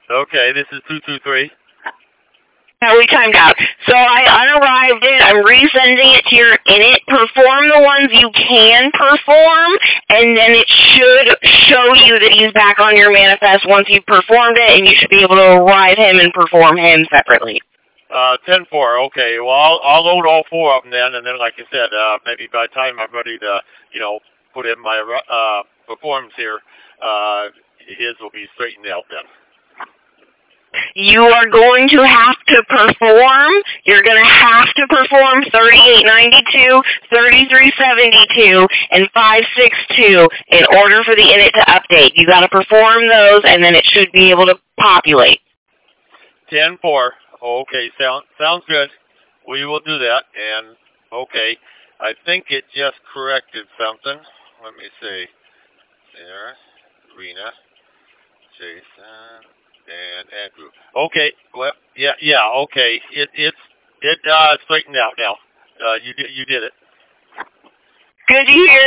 Okay, this is 223. Now we timed out. So I unarrived it. I'm resending it to your init. Perform the ones you can perform, and then it should show you that he's back on your manifest once you've performed it, and you should be able to arrive him and perform him separately. 10-4. Okay, well, I'll load all 4 of them then, and then, like I said, maybe by the time I'm ready to, put in my performance here, his will be straightened out then. You are going to have to perform. You're going to have to perform 3892, 3372, and 562 in order for the init to update. You got to perform those, and then it should be able to populate. 10-4. Okay, sounds good. We will do that. And okay, I think it just corrected something. Let me see. Sarah, Rena, Jason, and Andrew. Okay, well, yeah, okay. It straightened out now. You did it. Good to hear.